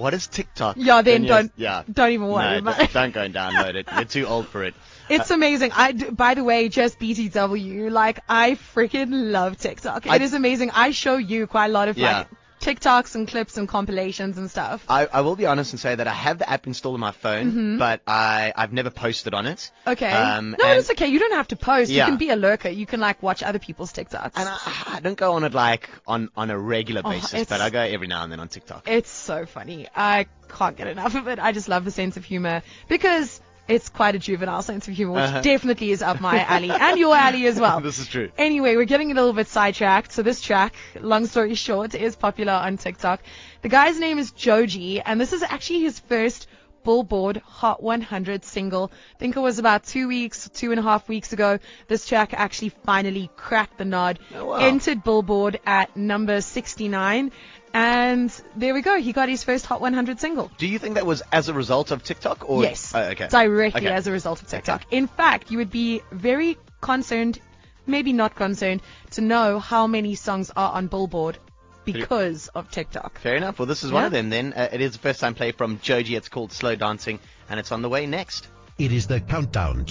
what is TikTok? Yeah, then yes, don't even worry about it. Don't go and download it. You're too old for it. It's amazing. By the way, just BTW, like, I freaking love TikTok. It is amazing. I show you quite a lot of like TikToks and clips and compilations and stuff. I will be honest and say that I have the app installed on my phone, but I've never posted on it. Okay. No, it's okay. You don't have to post. Yeah. You can be a lurker. You can like watch other people's TikToks. And I don't go on it like on a regular basis, but I go every now and then on TikTok. It's so funny. I can't get enough of it. I just love the sense of humor because it's quite a juvenile sense of humor, which definitely is up my alley and your alley as well. This is true. Anyway, we're getting a little bit sidetracked. So this track, long story short, is popular on TikTok. The guy's name is Joji, and this is actually his first Billboard Hot 100 single. I think it was about 2.5 weeks ago. This track actually finally cracked the nod. Oh, wow. Entered Billboard at number 69. And there we go. He got his first Hot 100 single. Do you think that was as a result of TikTok? Or? Yes. Okay. Directly as a result of TikTok. Okay. In fact, you would be very concerned, maybe not concerned, to know how many songs are on Billboard because of TikTok. Fair enough. Well, this is one of them then. It is a first-time play from Joji. It's called Slow Dancing, and it's on the way next. It is the countdown